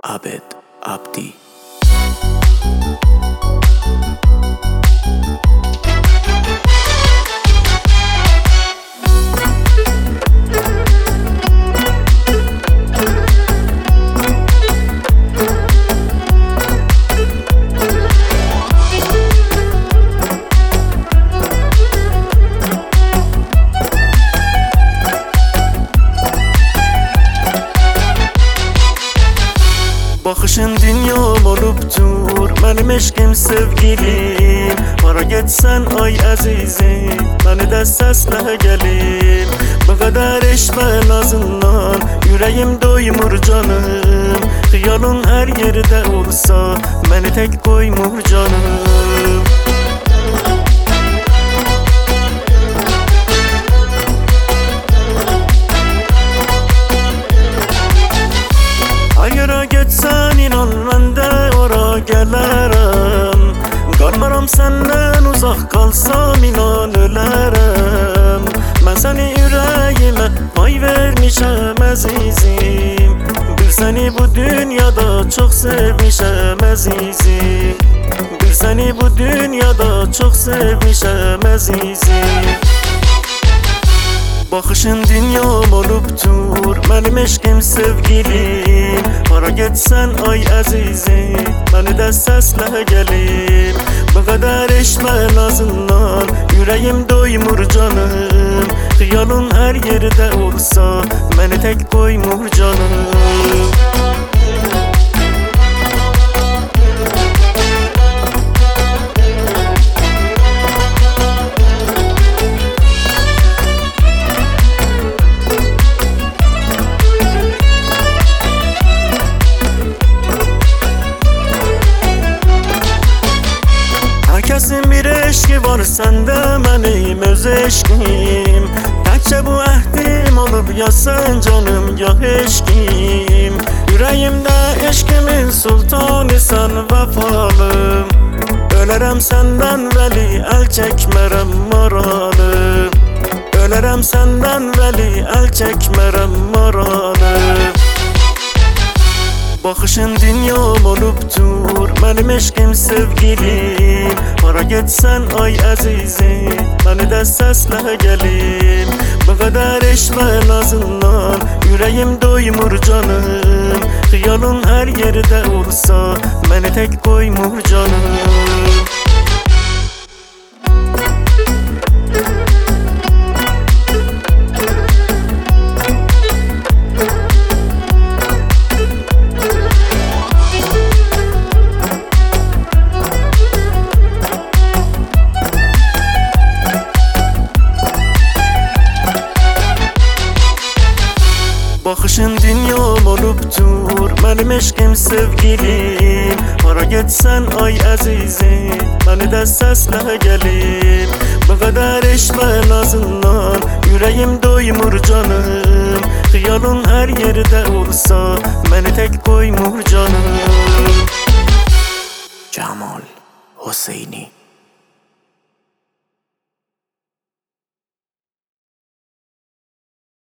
Abed Abdi. Bakışın dünyam olubdur, benim eşkim sevgilim. Hara getsən ay əzizim, beni də səslə gəlin. Bu qədər eşmə nazından, yüreğim doymur canım. Xiyalın her yerde olsa, beni tek koymur canım. Ayıra getsən inan mən də ora gələrəm. Qalmaram səndən uzaq qalsam inan ölərəm. Mən səni ürəyimə pay vermişəm əzizim. Bir səni bu dünyada çox sevmişəm əzizim. Bir səni bu dünyada çox sevmişəm əzizim. Bakışın dünyam olubdur, benim eşkim sevgilim. Hara getsən ay əzizim, beni də səslə gəlin. Bu qədər eşmə nazından, yüreğim doymur canım. Xiyalın her yerde olsa, beni tek koymur canım. Herkesin bir eşki var, sende benim öz eşkim. Təkcə bu əhdim olub ya sen canım ya eşkim. Yüreğimdə eşkimin sultanı sen vəfalım. Ölərəm səndən vəli, əl çəkmərəm maralı. Ölərəm səndən vəli, əl çəkmərəm maralı. Bakışın dünyam olubdur, benim eşkim sevgilim. Hara getsən ay əzizim, beni də səslə gəlin. Bu qədər eşmə nazından, yüreğim doymur canım. Xiyalın her yerde olsa, beni tek koymur canım. Bakışın dünyam olubdur, benim eşkim sevgilim. Hara getsən ay əzizim, beni də səslə gəlin. Bu qədər eşmə nazından, yüreğim doymur canım. Xiyalın her yerde olsa, beni tek koymur canım. Jamal Hosseini.